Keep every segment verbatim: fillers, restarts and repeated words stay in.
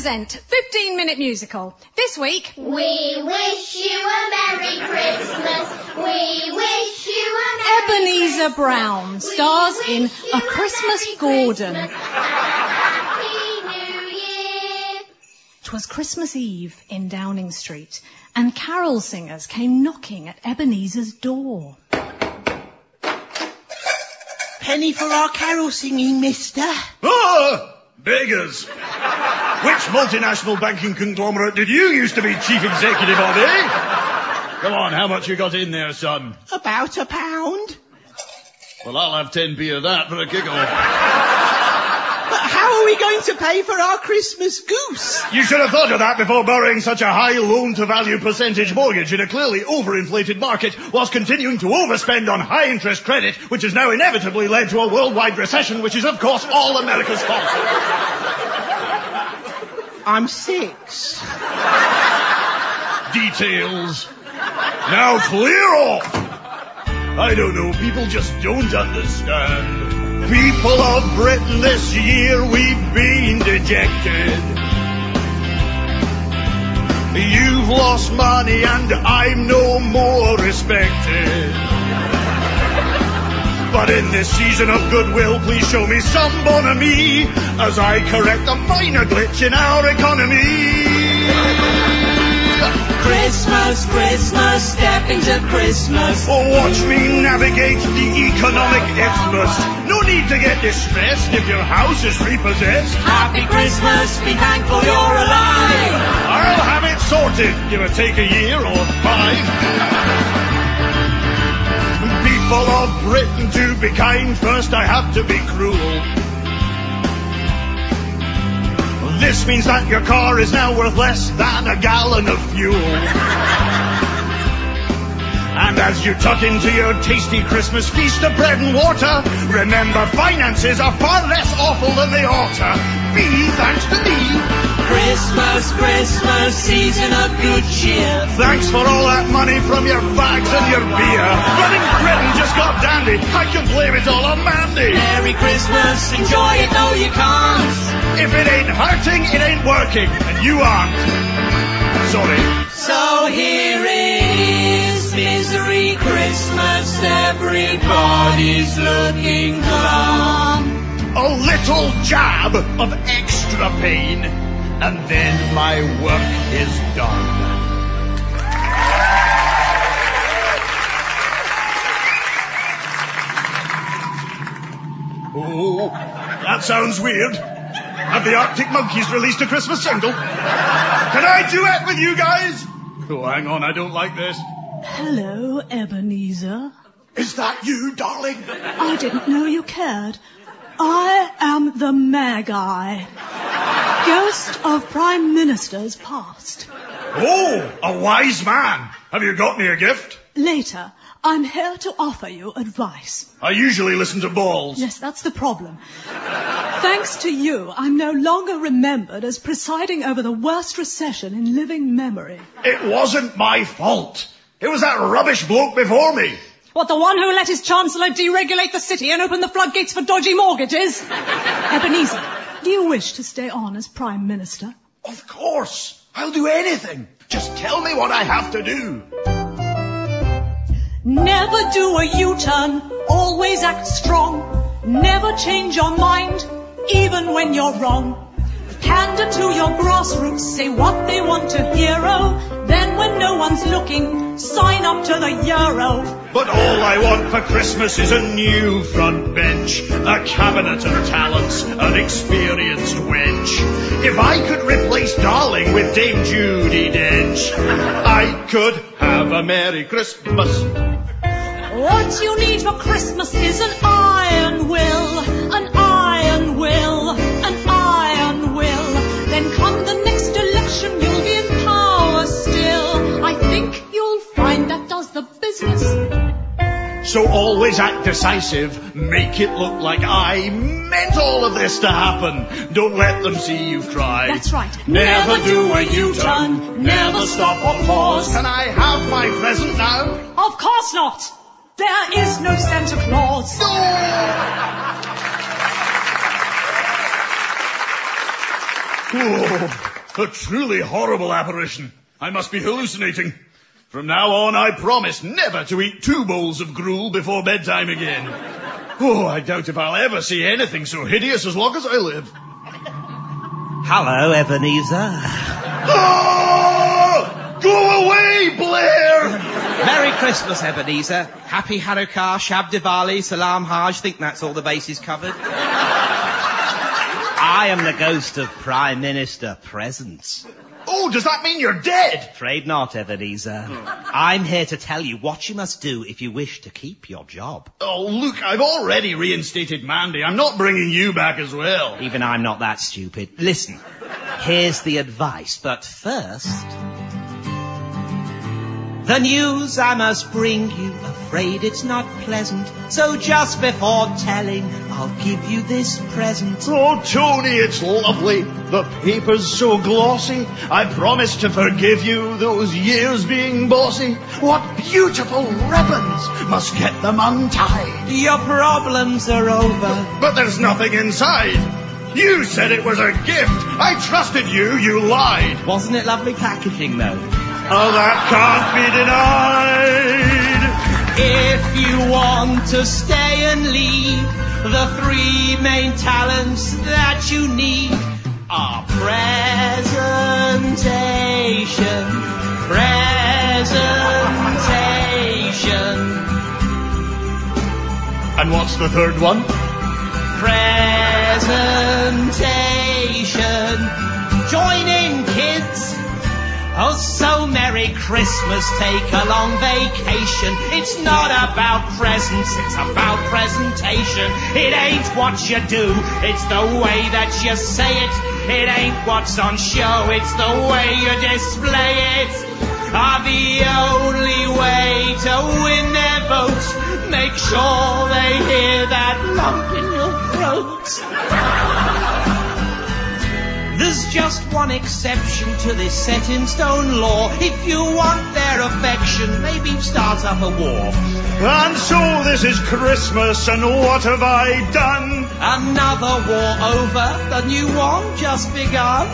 present fifteen minute musical. This week... We wish you a Merry Christmas. We wish you a Merry Ebenezer Brown stars in A Christmas Gordon. Happy New Year. 'Twas Christmas Eve in Downing Street, and carol singers came knocking at Ebenezer's door. Penny for our carol singing, mister. Ah! Beggars! Which multinational banking conglomerate did you used to be chief executive of, eh? Come on, how much you got in there, son? About a pound. Well, I'll have ten p of that for a kick-off. But how are we going to pay for our Christmas goose? You should have thought of that before borrowing such a high loan-to-value percentage mortgage in a clearly overinflated market, whilst continuing to overspend on high-interest credit, which has now inevitably led to a worldwide recession, which is, of course, all America's fault. I'm six. Details. Now clear off! I don't know, people just don't understand. People of Britain, this year we've been dejected. You've lost money and I'm no more respected. But in this season of goodwill, please show me some bonhomie as I correct a minor glitch in our economy. Christmas, Christmas, step into Christmas. Oh, watch me navigate the economic isthmus. No need to get distressed if your house is repossessed. Happy Christmas, be thankful you're alive. I'll have it sorted, give or take a year or five. People of Britain, to be kind, first I have to be cruel. This means that your car is now worth less than a gallon of fuel. And as you tuck into your tasty Christmas feast of bread and water, remember finances are far less awful than they oughta be, thanks to me. Christmas, Christmas, season of good cheer. Thanks for all that money from your bags and your beer. Running Britain just got dandy, I can blame it all on Mandy. Merry Christmas, enjoy it though you can't. If it ain't hurting, it ain't working, and you aren't. Sorry. So here it is, misery Christmas, everybody's looking glum. A little jab of extra pain, and then my work is done. Oh, that sounds weird. Have the Arctic Monkeys released a Christmas single? Can I duet with you guys? Oh, hang on, I don't like this. Hello, Ebenezer. Is that you, darling? I didn't know you cared. I am the Magi, ghost of prime ministers past. Oh, a wise man. Have you got me a gift? Later, I'm here to offer you advice. I usually listen to balls. Yes, that's the problem. Thanks to you, I'm no longer remembered as presiding over the worst recession in living memory. It wasn't my fault. It was that rubbish bloke before me. What, the one who let his chancellor deregulate the city and open the floodgates for dodgy mortgages? Ebenezer, do you wish to stay on as prime minister? Of course. I'll do anything. Just tell me what I have to do. Never do a U-turn, always act strong. Never change your mind, even when you're wrong. Pander to your grassroots, say what they want to hear, oh. Then when no one's looking, sign up to the euro. But all I want for Christmas is a new front bench, a cabinet of talents, an experienced wench. If I could replace Darling with Dame Judi Dench, I could have a Merry Christmas. What you need for Christmas is an iron will, an iron will, an iron will. Then come the next election, you'll be in power still. I think you'll find that does the business. So always act decisive, make it look like I meant all of this to happen. Don't let them see you cry. That's right. Never, never do a U-turn, never stop or pause. Can I have my present now? Of course not. There is no Santa Claus. No! Oh. A truly horrible apparition. I must be hallucinating. From now on, I promise never to eat two bowls of gruel before bedtime again. Oh, I doubt if I'll ever see anything so hideous as long as I live. Hello, Ebenezer. Oh! Go away, Blair! Merry Christmas, Ebenezer. Happy Hanukkah, Shab Diwali, Salam Hajj. Think that's all the bases covered. I am the ghost of Prime Minister Presents. Oh, does that mean you're dead? Afraid not, Ebenezer. I'm here to tell you what you must do if you wish to keep your job. Oh, look, I've already reinstated Mandy. I'm not bringing you back as well. Even I'm not that stupid. Listen, here's the advice, but first... The news I must bring you, afraid it's not pleasant. So just before telling, I'll give you this present. Oh, Tony, it's lovely. The paper's so glossy. I promise to forgive you those years being bossy. What beautiful ribbons. Must get them untied. Your problems are over. But there's nothing inside. You said it was a gift. I trusted you. You lied. Wasn't it lovely packaging, though? Oh, that can't be denied. If you want to stay and leave, the three main talents that you need are presentation, presentation. And what's the third one? Presentation. Join in, kids. Oh, so Merry Christmas, take a long vacation. It's not about presents, it's about presentation. It ain't what you do, it's the way that you say it. It ain't what's on show, it's the way you display it. Are the only way to win their vote. Make sure they hear that lump in your throat. There's just one exception to this set-in-stone law. If you want their affection, maybe start up a war. And so this is Christmas, and what have I done? Another war over, the new one just begun.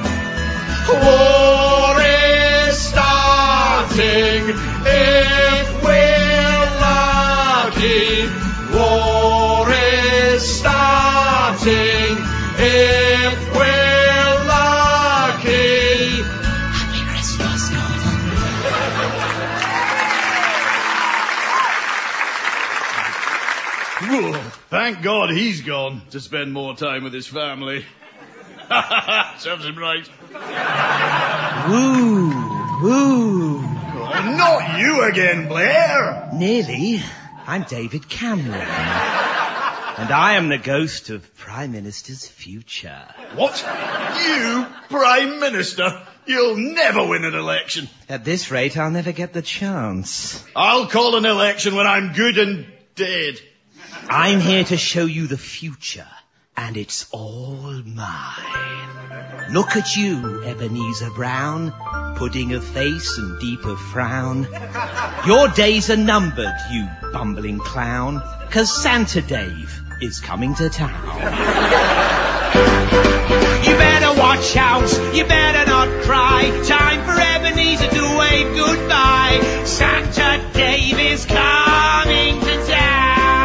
War is starting, if we're lucky. War is starting, if we're Thank God he's gone to spend more time with his family. Serves him right. Woo, woo. Oh, not you again, Blair. Nearly. I'm David Cameron. And I am the ghost of Prime Minister's future. What? You, Prime Minister? You'll never win an election. At this rate, I'll never get the chance. I'll call an election when I'm good and dead. I'm here to show you the future, and it's all mine. Look at you, Ebenezer Brown, pudding of face and deep of frown. Your days are numbered, you bumbling clown, 'cause Santa Dave is coming to town. You better watch out, you better not cry. Time for Ebenezer to wave goodbye. Santa Dave is coming to town.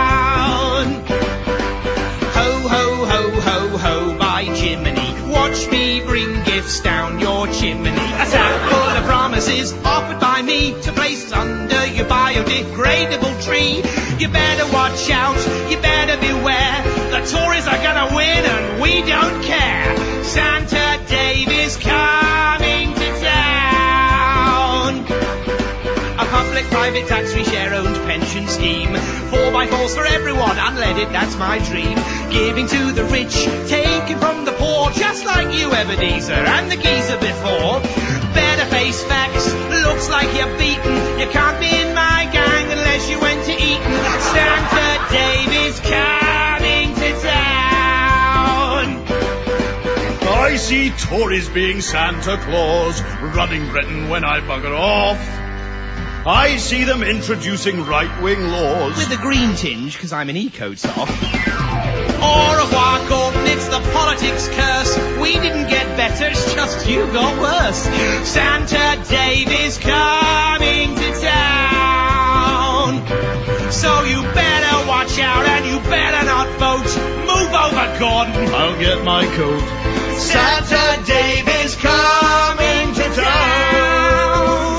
Watch me bring gifts down your chimney. A sack full of promises offered by me to place under your biodegradable tree. You better watch out, you better beware. The Tories are gonna win and we don't care. Santa Dave is coming to town. A public-private tax-free share-owned pension scheme. Four by fours for everyone, unleaded, that's my dream. Giving to the rich, taking from the poor, just like you, Ebenezer, and the geezer before. Better face facts, looks like you're beaten. You can't be in my gang unless you went to Eton. Santa Dave is coming to town. I see Tories being Santa Claus, running Britain when I bugger off. I see them introducing right-wing laws. With a green tinge, 'cause I'm an eco-top. Au revoir, Courtney it's the politics curse. We didn't get better, it's just you got worse. Santa Dave is coming to town. So you better watch out and you better not vote. Move over, Gordon. I'll get my coat. Santa Dave is coming to town.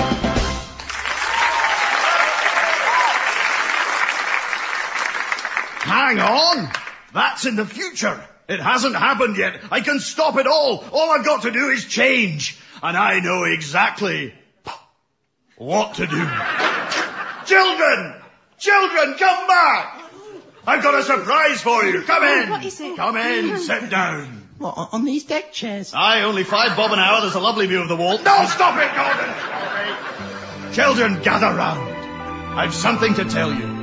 Hang on. That's in the future. It hasn't happened yet. I can stop it all. All I've got to do is change. And I know exactly what to do. Children! Children, come back! I've got a surprise for you. Come in. What is it? Come in, sit down. What, on these deck chairs? Aye, only five bob an hour. There's a lovely view of the wall. No, stop it, Gordon! Stop it. Children, gather round. I've something to tell you.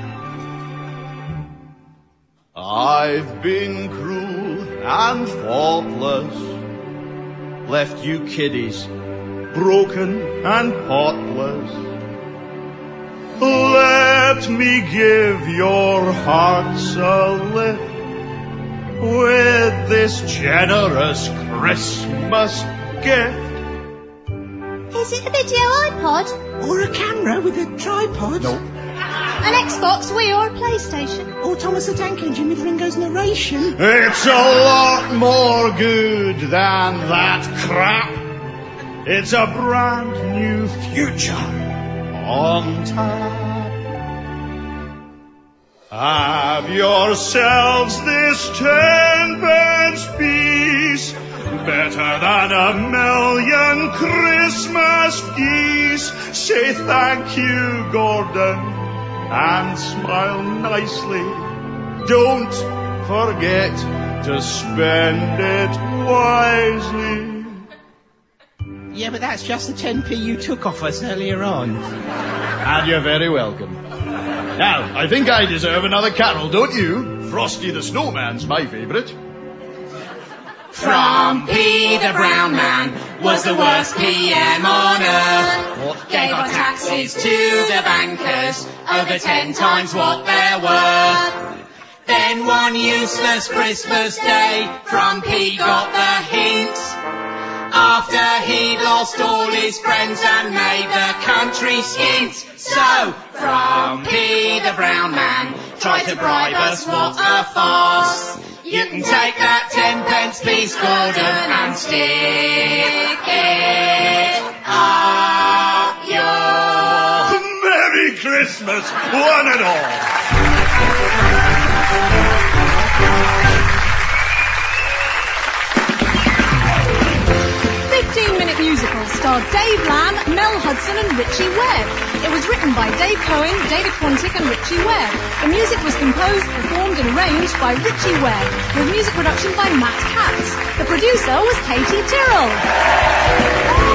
I've been cruel and thoughtless, left you kiddies broken and heartless. Let me give your hearts a lift with this generous Christmas gift. Is it a video iPod? Or a camera with a tripod? Nope. An Xbox, Wii or a PlayStation? Or Thomas the Tank Engine with Ringo's narration? It's a lot more good than that crap. It's a brand new future on tap. Have yourselves this ten pence piece, better than a million Christmas geese. Say thank you, Gordon, and smile nicely. Don't forget to spend it wisely. Yeah, but that's just the ten p you took off us earlier on. And you're very welcome. Now, I think I deserve another carol, don't you? Frosty the Snowman's my favourite. Frumpy the brown man was the worst P M on earth. What? Gave our taxes to the bankers, over ten times what they're worth. Then one useless Christmas day, Frumpy got the hint. After he'd lost all his friends and made the country skint. So, Frumpy the brown man tried to bribe us, what a farce. You can take that ten pence piece, Gordon, and stick it up your... Merry Christmas, one and all. fifteen-minute musical starred Dave Lamb, Mel Hudson and Richie Webb. It was written by Dave Cohen, David Quantick and Richie Webb. The music was composed, performed and arranged by Richie Webb, with music production by Matt Katz. The producer was Katie Tyrrell.